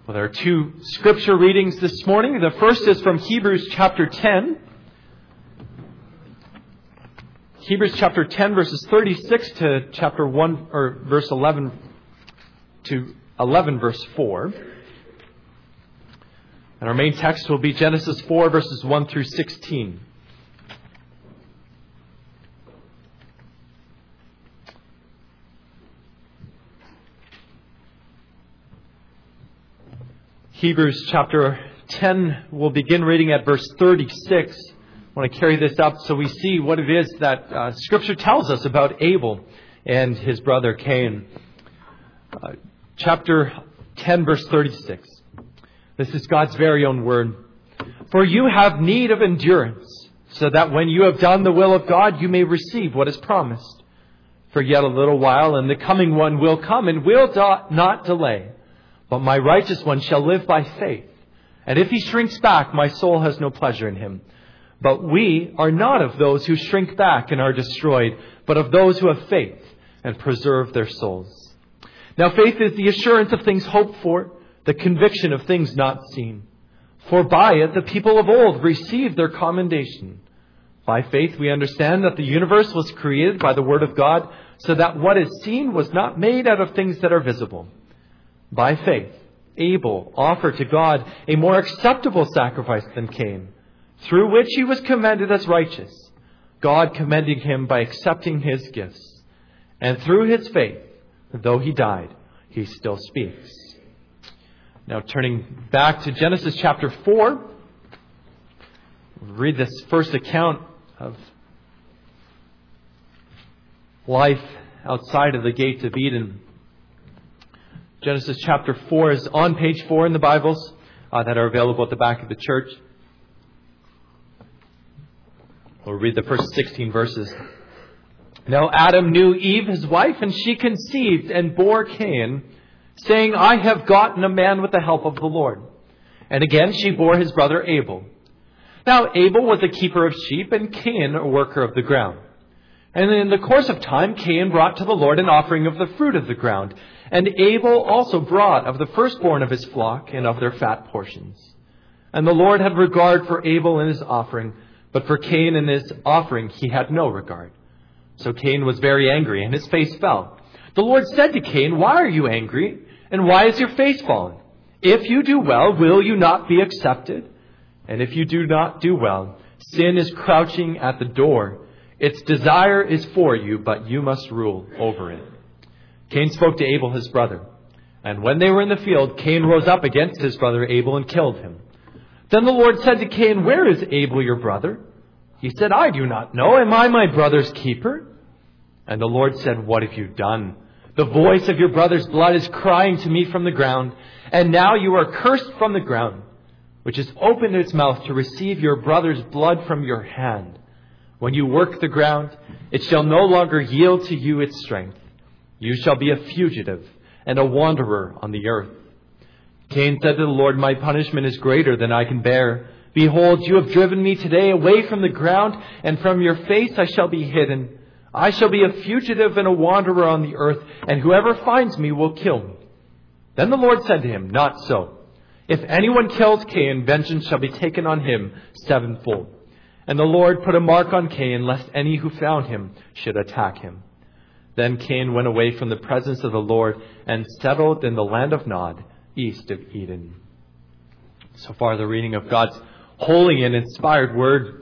Well, there are two scripture readings this morning. The first is from Hebrews chapter 10. Hebrews chapter 10, verses 36 to chapter 1, or verse 11 to 11, verse 4. And our main text will be Genesis 4, verses 1 through 16. Hebrews chapter 10, we'll begin reading at verse 36. I want to carry this up so we see what it is that Scripture tells us about Abel and his brother Cain. Chapter 10, verse 36. This is God's very own word. For you have need of endurance, so that when you have done the will of God, you may receive what is promised. For yet a little while, and the coming one will come and will not delay. But my righteous one shall live by faith. And if he shrinks back, my soul has no pleasure in him. But we are not of those who shrink back and are destroyed, but of those who have faith and preserve their souls. Now faith is the assurance of things hoped for, the conviction of things not seen. For by it the people of old received their commendation. By faith we understand that the universe was created by the word of God, so that what is seen was not made out of things that are visible. By faith, Abel offered to God a more acceptable sacrifice than Cain, through which he was commended as righteous, God commending him by accepting his gifts. And through his faith, though he died, he still speaks. Now turning back to Genesis chapter 4, we'll read this first account of life outside of the gates of Eden. Genesis chapter 4 is on page 4 in the Bibles that are available at the back of the church. We'll read the first 16 verses. Now Adam knew Eve, his wife, and she conceived and bore Cain, saying, I have gotten a man with the help of the Lord. And again she bore his brother Abel. Now Abel was a keeper of sheep, and Cain a worker of the ground. And in the course of time, Cain brought to the Lord an offering of the fruit of the ground. And Abel also brought of the firstborn of his flock and of their fat portions. And the Lord had regard for Abel and his offering, but for Cain and his offering he had no regard. So Cain was very angry, and his face fell. The Lord said to Cain, Why are you angry? And why is your face fallen? If you do well, will you not be accepted? And if you do not do well, sin is crouching at the door. Its desire is for you, but you must rule over it. Cain spoke to Abel his brother. And when they were in the field, Cain rose up against his brother Abel and killed him. Then the Lord said to Cain, Where is Abel your brother? He said, I do not know. Am I my brother's keeper? And the Lord said, What have you done? The voice of your brother's blood is crying to me from the ground. And now you are cursed from the ground, which has opened its mouth to receive your brother's blood from your hand. When you work the ground, it shall no longer yield to you its strength. You shall be a fugitive and a wanderer on the earth. Cain said to the Lord, My punishment is greater than I can bear. Behold, you have driven me today away from the ground, and from your face I shall be hidden. I shall be a fugitive and a wanderer on the earth, and whoever finds me will kill me. Then the Lord said to him, Not so. If anyone kills Cain, vengeance shall be taken on him sevenfold. And the Lord put a mark on Cain, lest any who found him should attack him. Then Cain went away from the presence of the Lord and settled in the land of Nod, east of Eden. So far, the reading of God's holy and inspired word.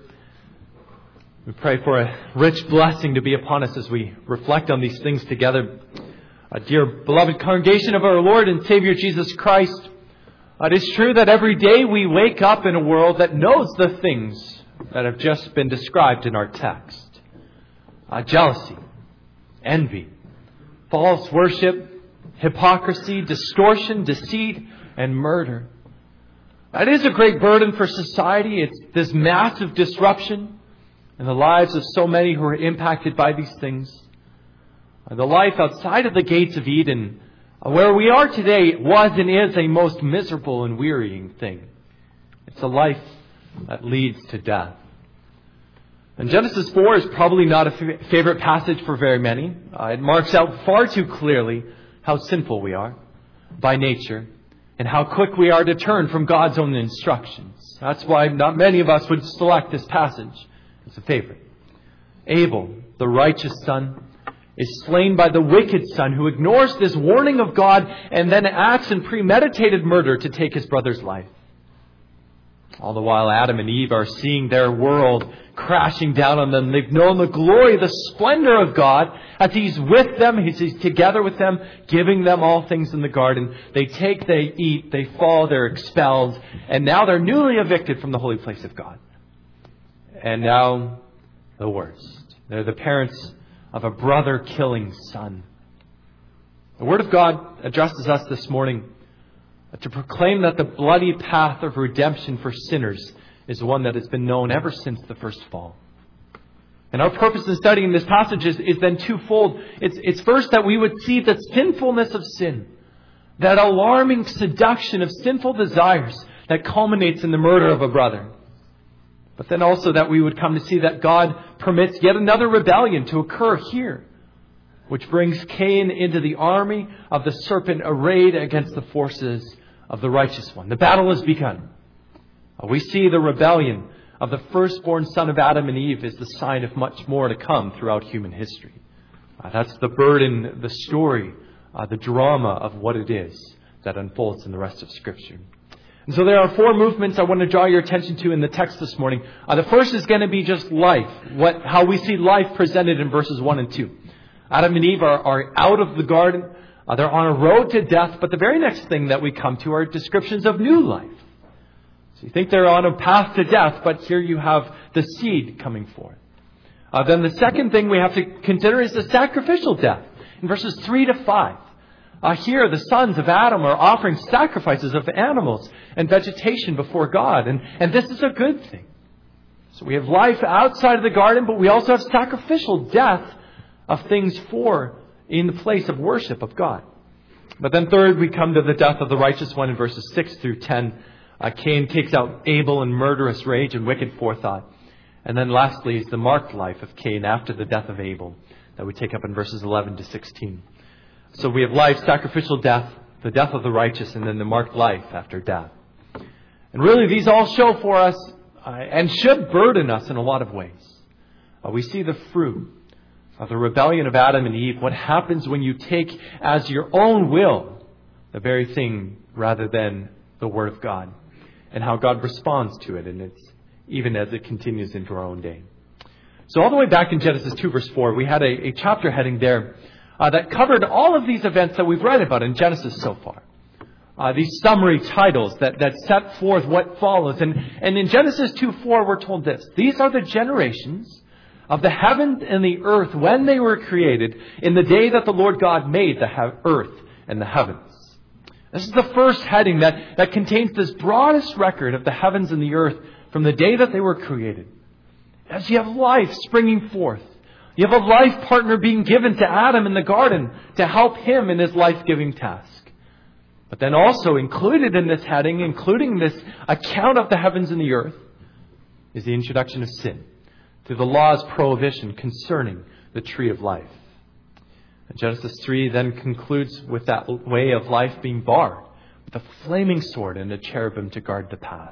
We pray for a rich blessing to be upon us as we reflect on these things together. Dear beloved congregation of our Lord and Savior Jesus Christ, it is true that every day we wake up in a world that knows the things that have just been described in our text. Jealousy, envy, false worship, hypocrisy, distortion, deceit, and murder. That is a great burden for society. It's this massive disruption in the lives of so many who are impacted by these things. The life outside of the gates of Eden, where we are today, was and is a most miserable and wearying thing. It's a life that leads to death. And Genesis 4 is probably not a favorite passage for very many. It marks out far too clearly how sinful we are by nature and how quick we are to turn from God's own instructions. That's why not many of us would select this passage as a favorite. Abel, the righteous son, is slain by the wicked son who ignores this warning of God and then acts in premeditated murder to take his brother's life. All the while Adam and Eve are seeing their world crashing down on them. They've known the glory, the splendor of God as He's with them, He's together with them, giving them all things in the garden. They take, they eat, they fall, they're expelled, and now they're newly evicted from the holy place of God. And now the worst. They're the parents of a brother-killing son. The Word of God addresses us this morning to proclaim that the bloody path of redemption for sinners is one that has been known ever since the first fall. And our purpose in studying this passage is then twofold. It's first that we would see the sinfulness of sin, that alarming seduction of sinful desires that culminates in the murder of a brother. But then also that we would come to see that God permits yet another rebellion to occur here, which brings Cain into the army of the serpent arrayed against the forces of the righteous one. The battle has begun. We see the rebellion of the firstborn son of Adam and Eve is the sign of much more to come throughout human history. That's the burden, the story, the drama of what it is that unfolds in the rest of Scripture. And so there are four movements I want to draw your attention to in the text this morning. The first is going to be just life, how we see life presented in verses 1 and 2. Adam and Eve are out of the garden. They're on a road to death. But the very next thing that we come to are descriptions of new life. So you think they're on a path to death, but here you have the seed coming forth. Then the second thing we have to consider is the sacrificial death in verses 3 to 5. Here, the sons of Adam are offering sacrifices of animals and vegetation before God. And this is a good thing. So we have life outside of the garden, but we also have sacrificial death of things in the place of worship of God. But then third, we come to the death of the righteous one in verses 6 through 10. Cain takes out Abel in murderous rage and wicked forethought. And then lastly is the marked life of Cain after the death of Abel that we take up in verses 11 to 16. So we have life, sacrificial death, the death of the righteous, and then the marked life after death. And really these all show for us and should burden us in a lot of ways. We see the fruit of the rebellion of Adam and Eve, what happens when you take as your own will the very thing rather than the Word of God, and how God responds to it, and it's even as it continues into our own day. So all the way back in Genesis 2 verse 4, we had a chapter heading there that covered all of these events that we've read about in Genesis so far. These summary titles that set forth what follows. And in Genesis 2:4 we're told this: these are the generations of the heavens and the earth when they were created in the day that the Lord God made the earth and the heavens. This is the first heading that contains this broadest record of the heavens and the earth from the day that they were created. As you have life springing forth, you have a life partner being given to Adam in the garden to help him in his life-giving task. But then also included in this heading, including this account of the heavens and the earth, is the introduction of sin through the law's prohibition concerning the tree of life. And Genesis 3 then concludes with that way of life being barred with a flaming sword and a cherubim to guard the path.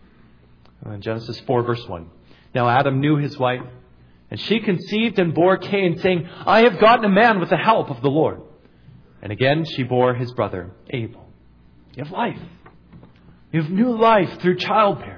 And Genesis 4 verse 1. Now Adam knew his wife, and she conceived and bore Cain, saying, I have gotten a man with the help of the Lord. And again she bore his brother Abel. You have life. You have new life through childbearing.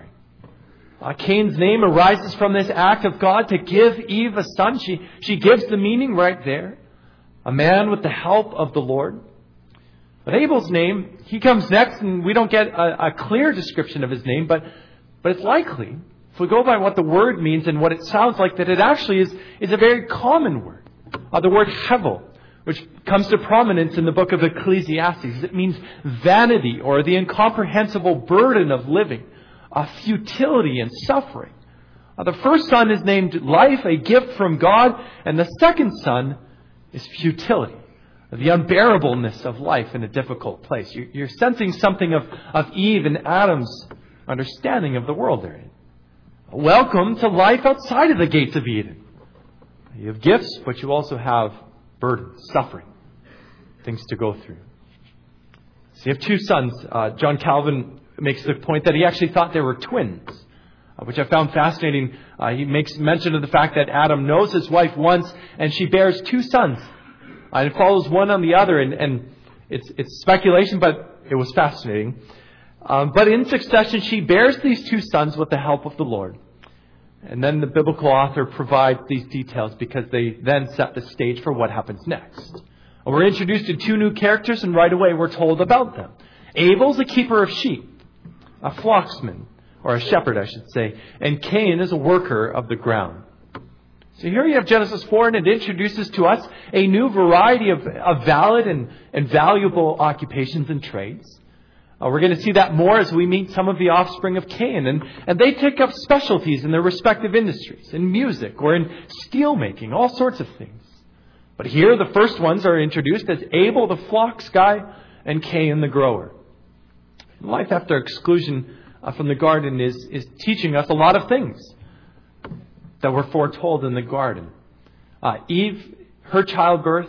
Cain's name arises from this act of God to give Eve a son. She gives the meaning right there. A man with the help of the Lord. But Abel's name, he comes next, and we don't get a clear description of his name, but it's likely, if we go by what the word means and what it sounds like, that it actually is a very common word. The word hevel, which comes to prominence in the book of Ecclesiastes. It means vanity or the incomprehensible burden of living, futility and suffering. The first son is named life, a gift from God, and the second son is futility, the unbearableness of life in a difficult place. You're sensing something of Eve and Adam's understanding of the world they're in. Welcome to life outside of the gates of Eden. You have gifts, but you also have burdens, suffering, things to go through. So you have two sons. John Calvin makes the point that he actually thought they were twins, which I found fascinating. He makes mention of the fact that Adam knows his wife once, and she bears two sons. It follows one on the other, and it's speculation, but it was fascinating. But in succession, she bears these two sons with the help of the Lord. And then the biblical author provides these details because they then set the stage for what happens next. We're introduced to two new characters, and right away we're told about them. Abel's a keeper of sheep, a flocksman, or a shepherd, I should say. And Cain is a worker of the ground. So here you have Genesis 4, and it introduces to us a new variety of valid and valuable occupations and trades. We're going to see that more as we meet some of the offspring of Cain. And they take up specialties in their respective industries, in music or in steel making, all sorts of things. But here the first ones are introduced as Abel the flocks guy and Cain the grower. Life after exclusion from the garden is teaching us a lot of things that were foretold in the garden. Eve, her childbirth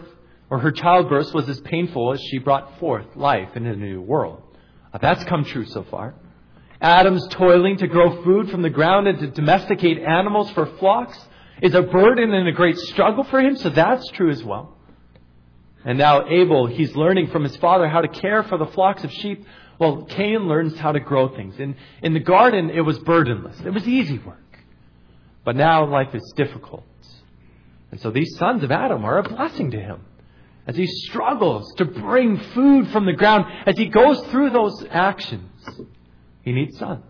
was as painful as she brought forth life in a new world. That's come true so far. Adam's toiling to grow food from the ground and to domesticate animals for flocks is a burden and a great struggle for him, so that's true as well. And now Abel, he's learning from his father how to care for the flocks of sheep. Well, Cain learns how to grow things. In the garden, it was burdenless. It was easy work. But now life is difficult. And so these sons of Adam are a blessing to him. As he struggles to bring food from the ground, as he goes through those actions, he needs sons.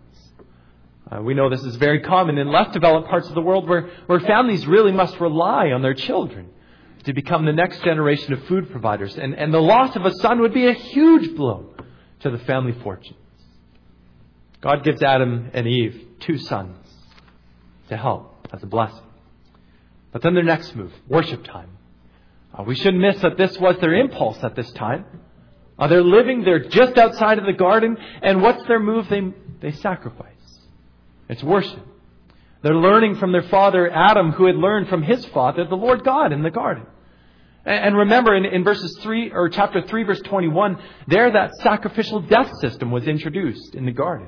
We know this is very common in less developed parts of the world where families really must rely on their children to become the next generation of food providers. And the loss of a son would be a huge blow to the family fortunes. God gives Adam and Eve two sons to help as a blessing. But then their next move, worship time. We shouldn't miss that this was their impulse at this time. They're just outside of the garden, and what's their move? They sacrifice. It's worship. They're learning from their father Adam, who had learned from his father, the Lord God, in the garden. And remember, in chapter 3, verse 21, there that sacrificial death system was introduced in the garden.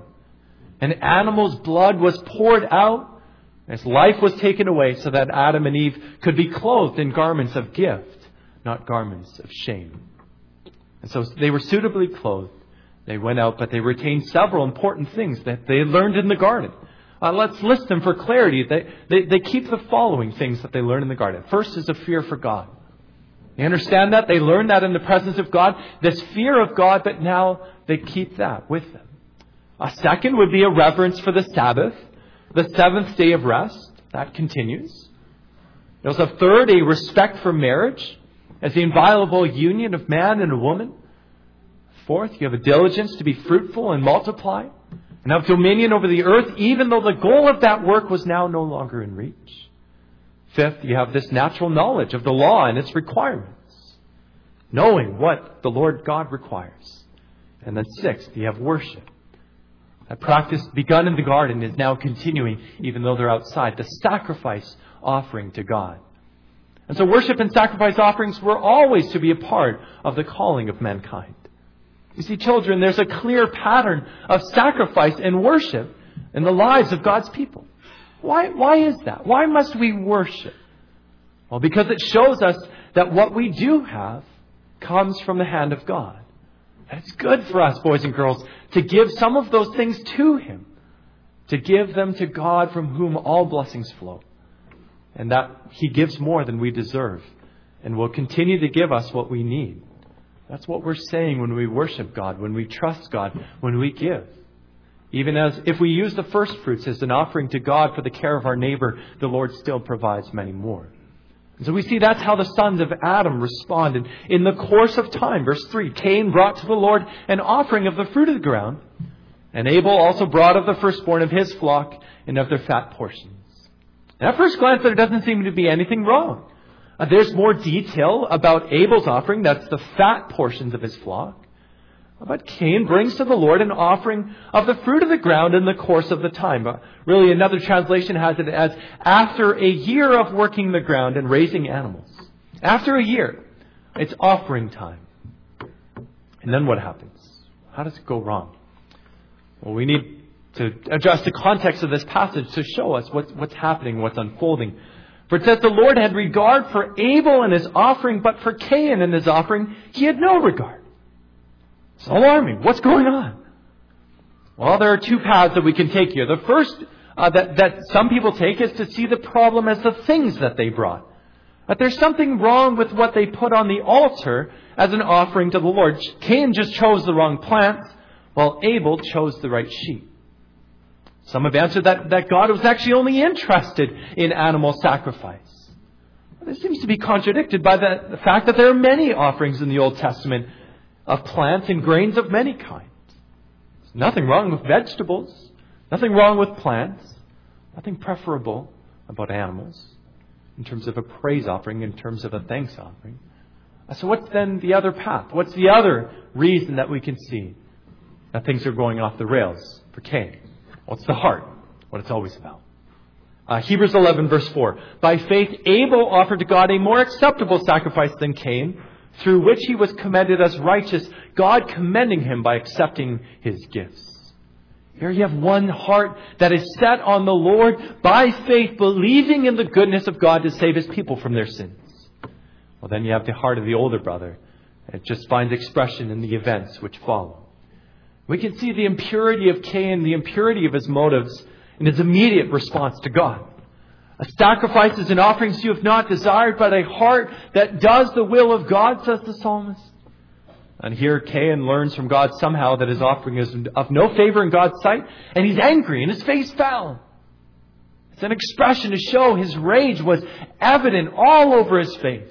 An animal's blood was poured out as life was taken away so that Adam and Eve could be clothed in garments of gift, not garments of shame. And so they were suitably clothed. They went out, but they retained several important things that they learned in the garden. Let's list them for clarity. They keep the following things that they learned in the garden. First is a fear for God. They understand that. They learn that in the presence of God. This fear of God, but now they keep that with them. A second would be a reverence for the Sabbath, the seventh day of rest. That continues. There's a third, a respect for marriage as the inviolable union of man and a woman. Fourth, you have a diligence to be fruitful and multiply and have dominion over the earth, even though the goal of that work was now no longer in reach. Fifth, you have this natural knowledge of the law and its requirements, knowing what the Lord God requires. And then sixth, you have worship. That practice begun in the garden is now continuing, even though they're outside. The sacrifice offering to God. And so worship and sacrifice offerings were always to be a part of the calling of mankind. You see, children, there's a clear pattern of sacrifice and worship in the lives of God's people. Why is that? Why must we worship? Well, because it shows us that what we do have comes from the hand of God. And it's good for us, boys and girls, to give some of those things to Him, to give them to God from whom all blessings flow. And that He gives more than we deserve and will continue to give us what we need. That's what we're saying when we worship God, when we trust God, when we give. Even as if we use the first fruits as an offering to God for the care of our neighbor, the Lord still provides many more. And so we see that's how the sons of Adam responded. In the course of time, verse 3, Cain brought to the Lord an offering of the fruit of the ground, and Abel also brought of the firstborn of his flock and of their fat portions. And at first glance, there doesn't seem to be anything wrong. There's more detail about Abel's offering. That's the fat portions of his flock. But Cain brings to the Lord an offering of the fruit of the ground in the course of the time. Really, another translation has it as after a year of working the ground and raising animals. After a year, it's offering time. And then what happens? How does it go wrong? Well, we need to address the context of this passage to show us what's happening, what's unfolding. For it says the Lord had regard for Abel and his offering, but for Cain and his offering, he had no regard. It's alarming. What's going on? Well, there are two paths that we can take here. The first that some people take is to see the problem as the things that they brought. That there's something wrong with what they put on the altar as an offering to the Lord. Cain just chose the wrong plants, while Abel chose the right sheep. Some have answered that God was actually only interested in animal sacrifice. This seems to be contradicted by the fact that there are many offerings in the Old Testament of plants and grains of many kinds. There's nothing wrong with vegetables, nothing wrong with plants, nothing preferable about animals in terms of a praise offering, in terms of a thanks offering. So what's then the other path? What's the other reason that we can see that things are going off the rails for Cain? What's the heart? What it's always about. Hebrews 11 verse 4. By faith Abel offered to God a more acceptable sacrifice than Cain, through which he was commended as righteous, God commending him by accepting his gifts. Here you have one heart that is set on the Lord by faith, believing in the goodness of God to save his people from their sins. Well, then you have the heart of the older brother. It just finds expression in the events which follow. We can see the impurity of Cain, the impurity of his motives, in his immediate response to God. A sacrifices and offerings you have not desired, but a heart that does the will of God, says the psalmist. And here Cain learns from God somehow that his offering is of no favor in God's sight, and he's angry and his face fell. It's an expression to show his rage was evident all over his face.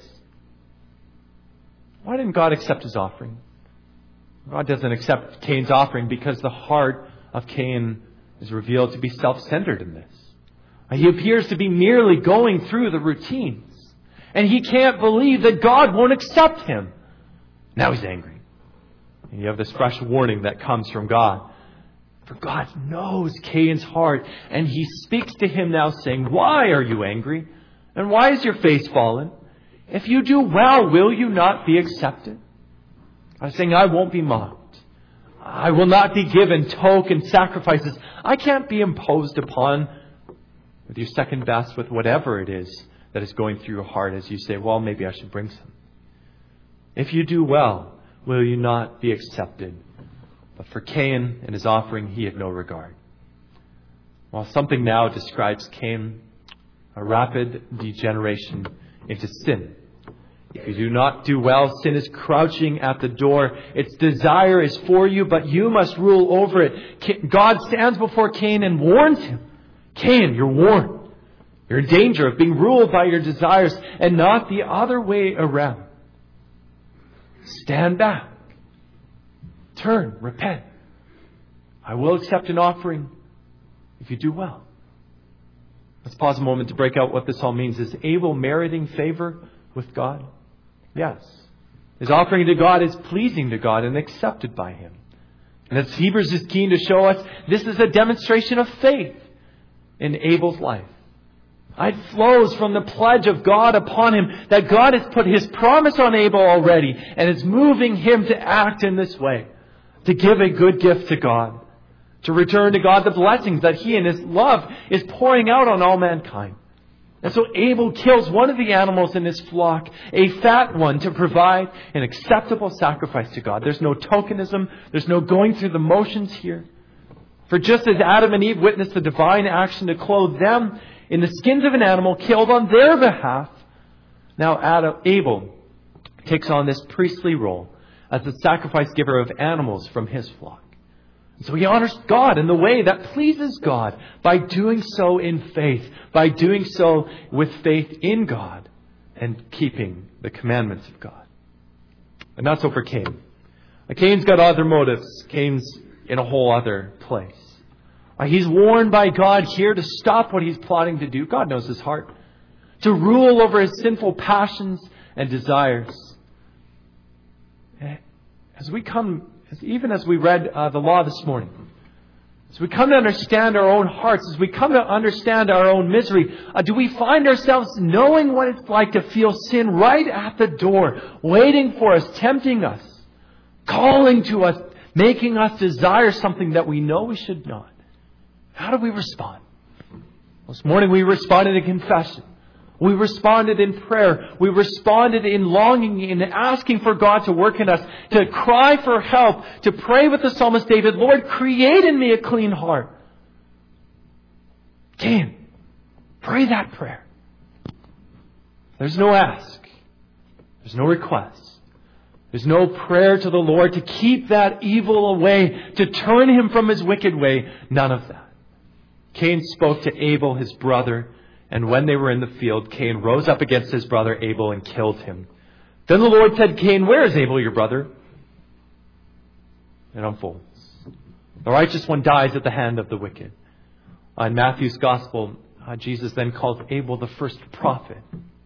Why didn't God accept his offering? God doesn't accept Cain's offering because the heart of Cain is revealed to be self-centered in this. He appears to be merely going through the routines. And he can't believe that God won't accept him. Now he's angry. And you have this fresh warning that comes from God. For God knows Cain's heart. And he speaks to him now saying, why are you angry? And why is your face fallen? If you do well, will you not be accepted? I'm saying, I won't be mocked. I will not be given token sacrifices. I can't be imposed upon with your second best, with whatever it is that is going through your heart as you say, well, maybe I should bring some. If you do well, will you not be accepted? But for Cain and his offering, he had no regard. While something now describes Cain, a rapid degeneration into sin. If you do not do well, sin is crouching at the door. Its desire is for you, but you must rule over it. God stands before Cain and warns him. Cain, you're warned. You're in danger of being ruled by your desires and not the other way around. Stand back. Turn. Repent. I will accept an offering if you do well. Let's pause a moment to break out what this all means. Is Abel meriting favor with God? Yes. His offering to God is pleasing to God and accepted by Him. And as Hebrews is keen to show us, this is a demonstration of faith in Abel's life. It flows from the pledge of God upon him that God has put His promise on Abel already and is moving him to act in this way, to give a good gift to God, to return to God the blessings that He in His love is pouring out on all mankind. And so Abel kills one of the animals in his flock, a fat one, to provide an acceptable sacrifice to God. There's no tokenism. There's no going through the motions here. For just as Adam and Eve witnessed the divine action to clothe them in the skins of an animal killed on their behalf, now Abel takes on this priestly role as the sacrifice giver of animals from his flock. So he honors God in the way that pleases God by doing so in faith, by doing so with faith in God and keeping the commandments of God. And not so for Cain. Cain's got other motives. Cain's in a whole other place. He's warned by God here to stop what he's plotting to do. God knows his heart. To rule over his sinful passions and desires. Even as we read the law this morning, as we come to understand our own hearts, as we come to understand our own misery, do we find ourselves knowing what it's like to feel sin right at the door, waiting for us, tempting us, calling to us, making us desire something that we know we should not. How do we respond? This morning we responded in confession. We responded in prayer. We responded in longing, in asking for God to work in us, to cry for help, to pray with the psalmist David, Lord, create in me a clean heart. Cain, pray that prayer. There's no ask. There's no request. There's no prayer to the Lord to keep that evil away, to turn him from his wicked way. None of that. Cain spoke to Abel, his brother, and when they were in the field, Cain rose up against his brother Abel and killed him. Then the Lord said, Cain, where is Abel, your brother? It unfolds. The righteous one dies at the hand of the wicked. In Matthew's Gospel, Jesus then calls Abel the first prophet.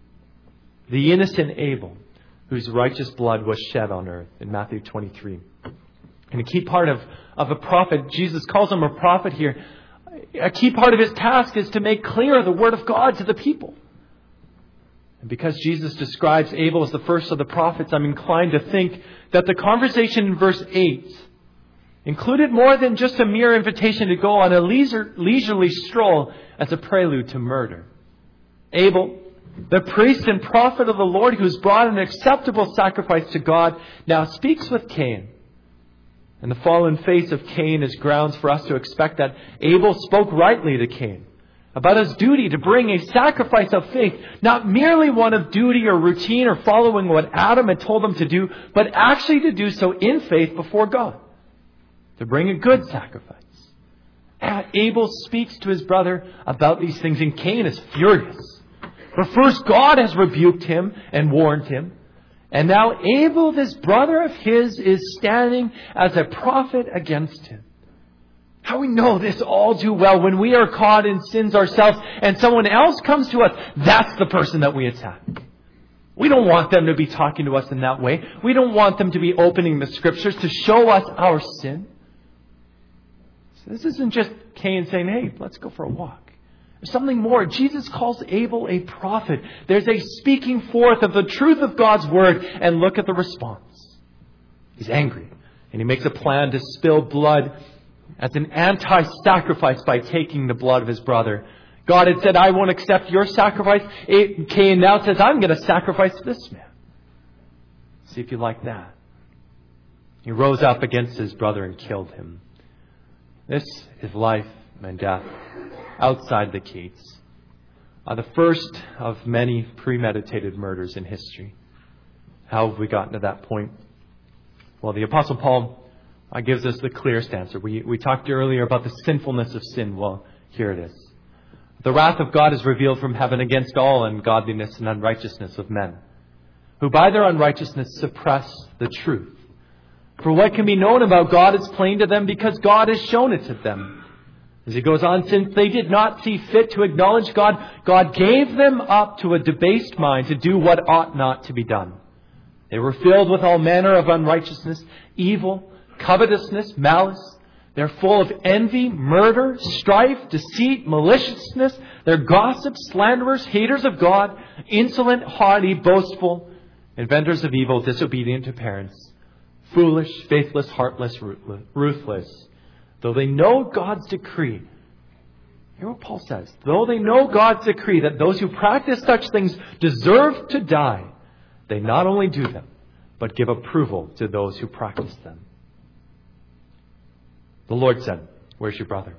The innocent Abel, whose righteous blood was shed on earth in Matthew 23. And a key part of a prophet, Jesus calls him a prophet here. A key part of his task is to make clear the word of God to the people. And because Jesus describes Abel as the first of the prophets, I'm inclined to think that the conversation in verse 8 included more than just a mere invitation to go on a leisurely stroll as a prelude to murder. Abel, the priest and prophet of the Lord who has brought an acceptable sacrifice to God, now speaks with Cain. And the fallen face of Cain is grounds for us to expect that Abel spoke rightly to Cain about his duty to bring a sacrifice of faith, not merely one of duty or routine or following what Adam had told him to do, but actually to do so in faith before God, to bring a good sacrifice. Abel speaks to his brother about these things, and Cain is furious. For first, God has rebuked him and warned him. And now Abel, this brother of his, is standing as a prophet against him. How we know this all too well when we are caught in sins ourselves and someone else comes to us, that's the person that we attack. We don't want them to be talking to us in that way. We don't want them to be opening the scriptures to show us our sin. So this isn't just Cain saying, hey, let's go for a walk. There's something more. Jesus calls Abel a prophet. There's a speaking forth of the truth of God's word. And look at the response. He's angry. And he makes a plan to spill blood as an anti-sacrifice by taking the blood of his brother. God had said, I won't accept your sacrifice. Cain now says, I'm going to sacrifice this man. See if you like that. He rose up against his brother and killed him. This is life and death outside the gates. The first of many premeditated murders in history. How have we gotten to that point? Well, the Apostle Paul gives us the clearest answer. We talked earlier about the sinfulness of sin. Well, here it is. The wrath of God is revealed from heaven against all ungodliness and unrighteousness of men, who by their unrighteousness suppress the truth. For what can be known about God is plain to them because God has shown it to them. As he goes on, since they did not see fit to acknowledge God, God gave them up to a debased mind to do what ought not to be done. They were filled with all manner of unrighteousness, evil, covetousness, malice. They're full of envy, murder, strife, deceit, maliciousness. They're gossips, slanderers, haters of God, insolent, haughty, boastful, inventors of evil, disobedient to parents, foolish, faithless, heartless, ruthless. Though they know God's decree, hear what Paul says, though they know God's decree that those who practice such things deserve to die, they not only do them, but give approval to those who practice them. The Lord said, where's your brother?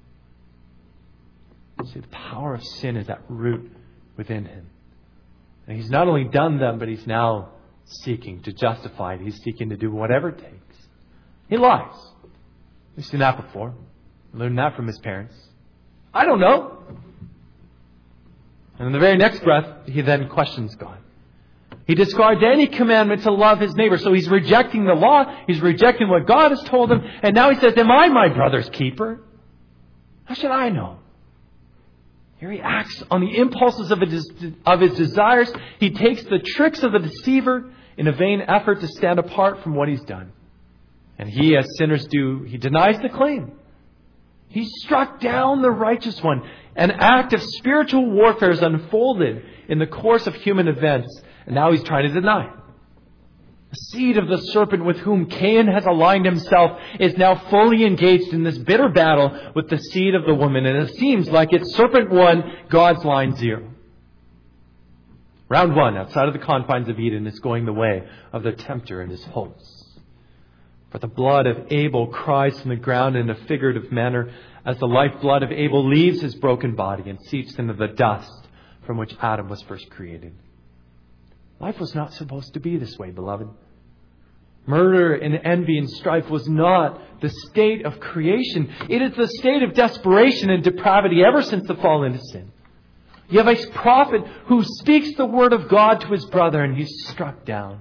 See, the power of sin is at root within him. And he's not only done them, but he's now seeking to justify it. He's seeking to do whatever it takes. He lies. We've seen that before. Learned that from his parents. I don't know. And in the very next breath, he then questions God. He discards any commandment to love his neighbor. So he's rejecting the law. He's rejecting what God has told him. And now he says, am I my brother's keeper? How should I know? Here he acts on the impulses of his desires. He takes the tricks of the deceiver in a vain effort to stand apart from what he's done. And he, as sinners do, he denies the claim. He struck down the righteous one. An act of spiritual warfare is unfolded in the course of human events. And now he's trying to deny it. The seed of the serpent with whom Cain has aligned himself is now fully engaged in this bitter battle with the seed of the woman. And it seems like it's serpent 1, God's line 0. Round 1, outside of the confines of Eden, is going the way of the tempter and his hosts. For the blood of Abel cries from the ground in a figurative manner as the lifeblood of Abel leaves his broken body and seeps into the dust from which Adam was first created. Life was not supposed to be this way, beloved. Murder and envy and strife was not the state of creation. It is the state of desperation and depravity ever since the fall into sin. You have a prophet who speaks the word of God to his brother and he's struck down.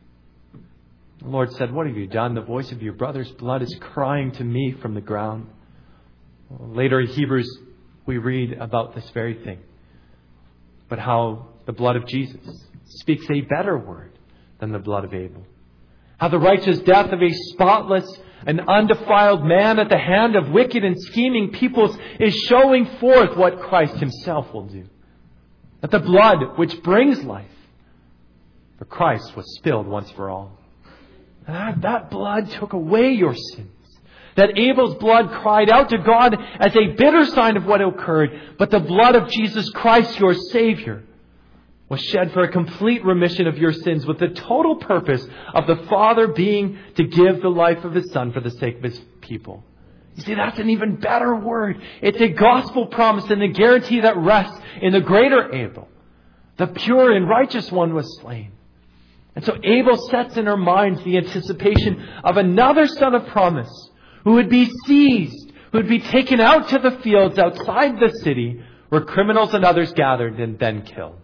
The Lord said, "What have you done? The voice of your brother's blood is crying to me from the ground." Later in Hebrews, we read about this very thing. But how the blood of Jesus speaks a better word than the blood of Abel. How the righteous death of a spotless and undefiled man at the hand of wicked and scheming peoples is showing forth what Christ himself will do. That the blood which brings life for Christ was spilled once for all. And that blood took away your sins. That Abel's blood cried out to God as a bitter sign of what occurred. But the blood of Jesus Christ, your Savior, was shed for a complete remission of your sins with the total purpose of the Father being to give the life of His Son for the sake of His people. You see, that's an even better word. It's a gospel promise and a guarantee that rests in the greater Abel. The pure and righteous one was slain. And so Abel sets in our minds the anticipation of another son of promise who would be seized, who would be taken out to the fields outside the city where criminals and others gathered and then killed.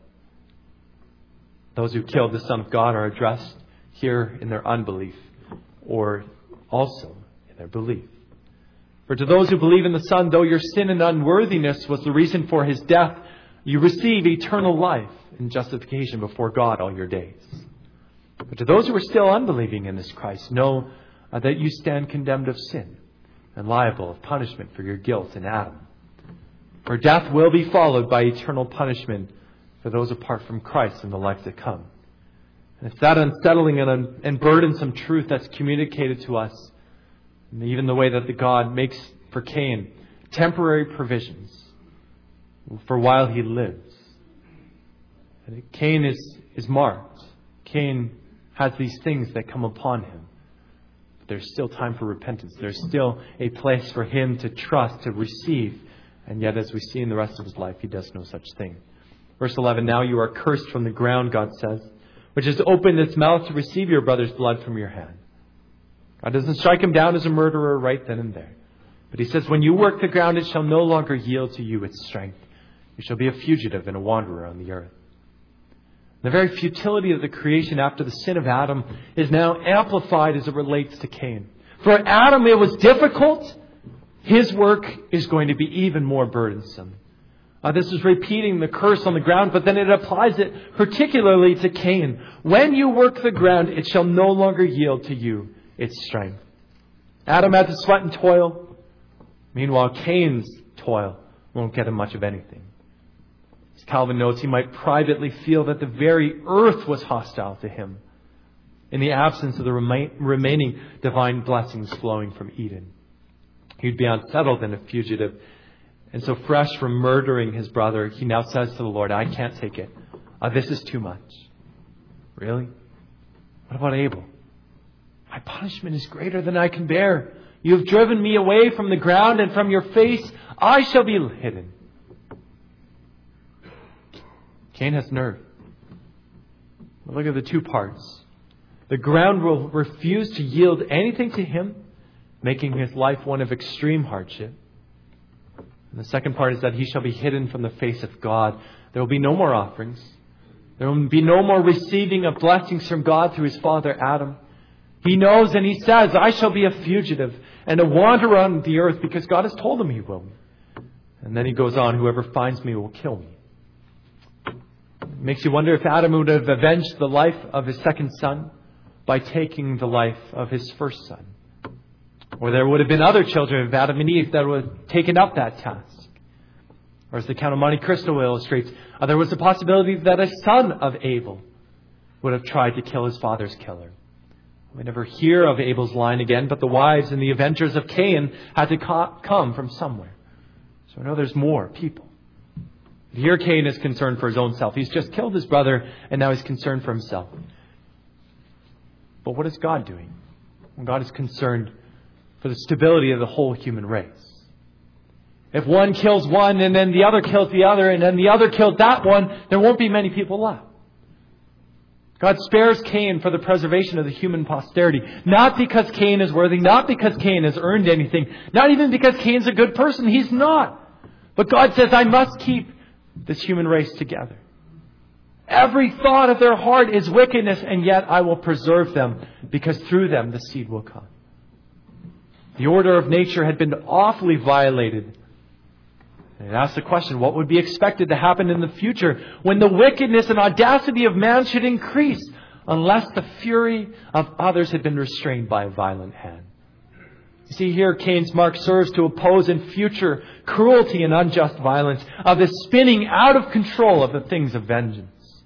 Those who killed the Son of God are addressed here in their unbelief or also in their belief. For to those who believe in the Son, though your sin and unworthiness was the reason for His death, you receive eternal life and justification before God all your days. But to those who are still unbelieving in this Christ, know that you stand condemned of sin and liable of punishment for your guilt in Adam. For death will be followed by eternal punishment for those apart from Christ in the life to come. And it's that unsettling and burdensome truth that's communicated to us, and even the way that the God makes for Cain temporary provisions for while he lives. And Cain is marked. Cain has these things that come upon him. But there's still time for repentance. There's still a place for him to trust, to receive. And yet, as we see in the rest of his life, he does no such thing. Verse 11, now you are cursed from the ground, God says, which has opened its mouth to receive your brother's blood from your hand. God doesn't strike him down as a murderer right then and there. But He says, when you work the ground, it shall no longer yield to you its strength. You shall be a fugitive and a wanderer on the earth. The very futility of the creation after the sin of Adam is now amplified as it relates to Cain. For Adam, it was difficult. His work is going to be even more burdensome. This is repeating the curse on the ground, but then it applies it particularly to Cain. When you work the ground, it shall no longer yield to you its strength. Adam had to sweat and toil. Meanwhile, Cain's toil won't get him much of anything. As Calvin notes, he might privately feel that the very earth was hostile to him in the absence of the remaining divine blessings flowing from Eden. He'd be unsettled and a fugitive. And so fresh from murdering his brother, he now says to the Lord, I can't take it. This is too much. Really? What about Abel? My punishment is greater than I can bear. You have driven me away from the ground, and from your face I shall be hidden. Cain has nerve. Look at the two parts. The ground will refuse to yield anything to him, making his life one of extreme hardship. And the second part is that he shall be hidden from the face of God. There will be no more offerings. There will be no more receiving of blessings from God through his father Adam. He knows and he says, I shall be a fugitive and a wanderer on the earth because God has told him he will. And then he goes on, whoever finds me will kill me. It makes you wonder if Adam would have avenged the life of his second son by taking the life of his first son. Or there would have been other children of Adam and Eve that would have taken up that task. Or as the Count of Monte Cristo illustrates, there was a possibility that a son of Abel would have tried to kill his father's killer. We never hear of Abel's line again, but the wives and the avengers of Cain had to come from somewhere. So I know there's more people. Here Cain is concerned for his own self. He's just killed his brother, and now he's concerned for himself. But what is God doing? When God is concerned for the stability of the whole human race. If one kills one, and then the other kills the other, and then the other kills that one, there won't be many people left. God spares Cain for the preservation of the human posterity. Not because Cain is worthy, not because Cain has earned anything, not even because Cain's a good person. He's not. But God says, I must keep this human race together. Every thought of their heart is wickedness, and yet I will preserve them, because through them the seed will come. The order of nature had been awfully violated. And it asks the question, what would be expected to happen in the future when the wickedness and audacity of man should increase, unless the fury of others had been restrained by a violent hand? You see, here Cain's mark serves to oppose in future cruelty and unjust violence, of the spinning out of control of the things of vengeance.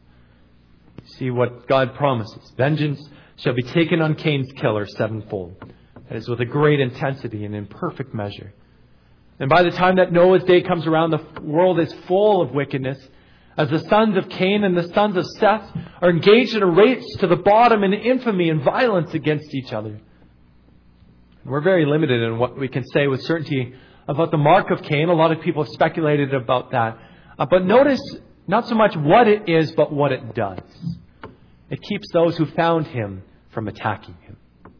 You see what God promises. Vengeance shall be taken on Cain's killer sevenfold. That is, with a great intensity and in perfect measure. And by the time that Noah's day comes around, the world is full of wickedness, as the sons of Cain and the sons of Seth are engaged in a race to the bottom in infamy and violence against each other. We're very limited in what we can say with certainty about the mark of Cain. A lot of people have speculated about that. But notice not so much what it is, but what it does. It keeps those who found him from attacking him.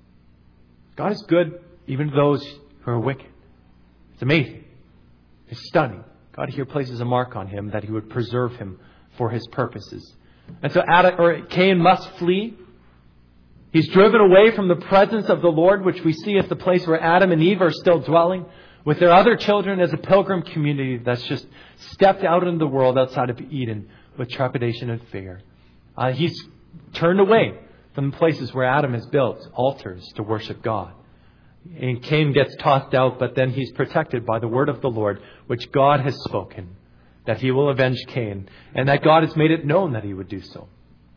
God is good even to those who are wicked. It's amazing. It's stunning. God here places a mark on him that he would preserve him for his purposes. And so Cain must flee. He's driven away from the presence of the Lord, which we see as the place where Adam and Eve are still dwelling, with their other children as a pilgrim community that's just stepped out into the world outside of Eden with trepidation and fear. He's turned away from the places where Adam has built altars to worship God. And Cain gets tossed out, but then he's protected by the word of the Lord, which God has spoken, that he will avenge Cain, and that God has made it known that he would do so.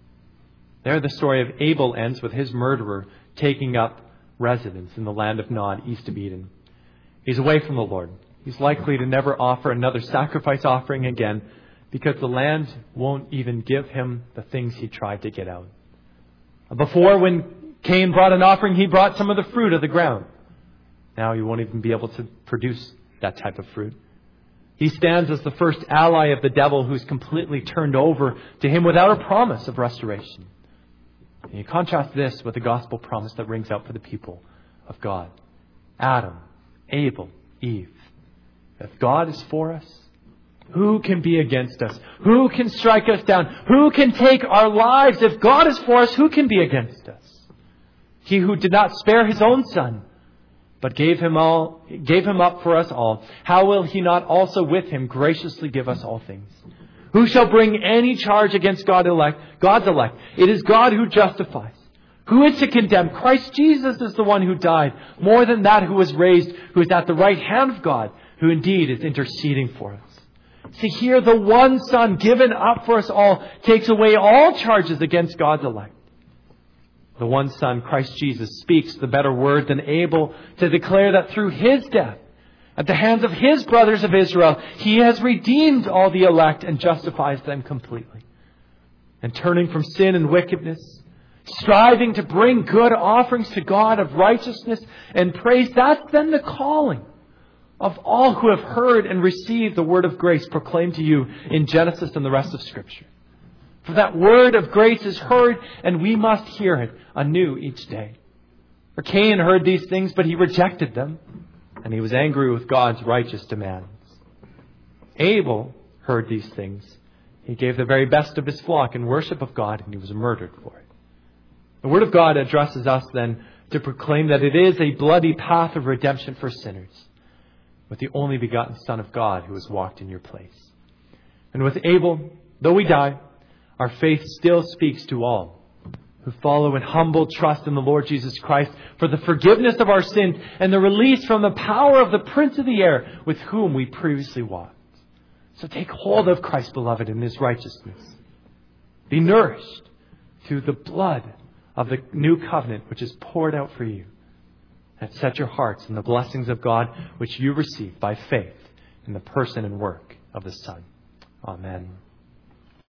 There the story of Abel ends with his murderer taking up residence in the land of Nod, east of Eden. He's away from the Lord. He's likely to never offer another sacrifice offering again, because the land won't even give him the things he tried to get out. Before, when Cain brought an offering, he brought some of the fruit of the ground. Now he won't even be able to produce that type of fruit. He stands as the first ally of the devil, who's completely turned over to him without a promise of restoration. And you contrast this with the gospel promise that rings out for the people of God. Adam, Abel, Eve. If God is for us, who can be against us? Who can strike us down? Who can take our lives? If God is for us, who can be against us? He who did not spare his own son, but gave him up for us all, how will he not also with him graciously give us all things? Who shall bring any charge against God's elect? It is God who justifies. Who is to condemn? Christ Jesus is the one who died. More than that, who was raised, who is at the right hand of God, who indeed is interceding for us. See, here the one Son given up for us all takes away all charges against God's elect. The one Son, Christ Jesus, speaks the better word than Abel to declare that through his death, at the hands of his brothers of Israel, he has redeemed all the elect and justifies them completely. And turning from sin and wickedness, striving to bring good offerings to God of righteousness and praise, that's then the calling of all who have heard and received the word of grace proclaimed to you in Genesis and the rest of Scripture. For that word of grace is heard, and we must hear it anew each day. For Cain heard these things, but he rejected them, and he was angry with God's righteous demands. Abel heard these things. He gave the very best of his flock in worship of God, and he was murdered for it. The Word of God addresses us then to proclaim that it is a bloody path of redemption for sinners, with the only begotten Son of God who has walked in your place. And with Abel, though we die, our faith still speaks to all who follow in humble trust in the Lord Jesus Christ for the forgiveness of our sins and the release from the power of the Prince of the air with whom we previously walked. So take hold of Christ, beloved, in his righteousness. Be nourished through the blood of the new covenant which is poured out for you. And set your hearts in the blessings of God which you receive by faith in the person and work of the Son. Amen.